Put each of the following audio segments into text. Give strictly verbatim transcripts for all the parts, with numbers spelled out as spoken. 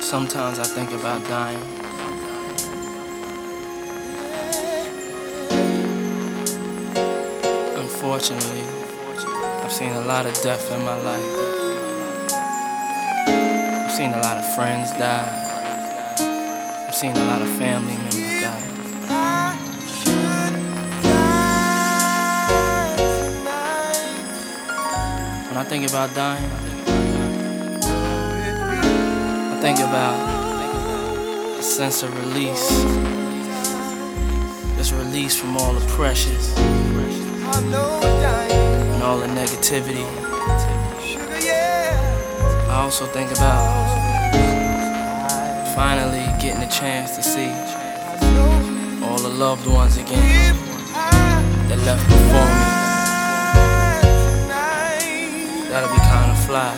Sometimes I think about dying. Unfortunately, I've seen a lot of death in my life. I've seen a lot of friends die. I've seen a lot of family members die. When I think about dying, I think about a sense of release. Just release from all the pressures and all the negativity. I also think about finally getting a chance to see all the loved ones again that left before me. That'll be kinda fly.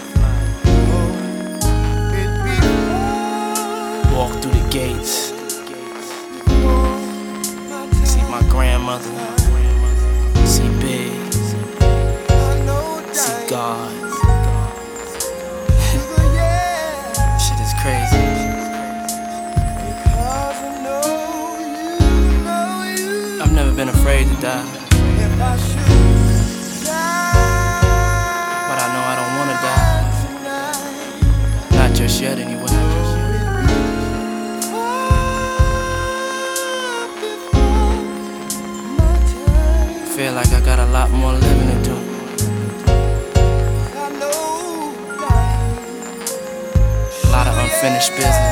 Walk through the gates, see my grandmother, see Big, see God. Shit is crazy. I've never been afraid to die, but I know I don't wanna die. Not just yet anyway. Feel like I got a lot more living to do. A lot of unfinished business.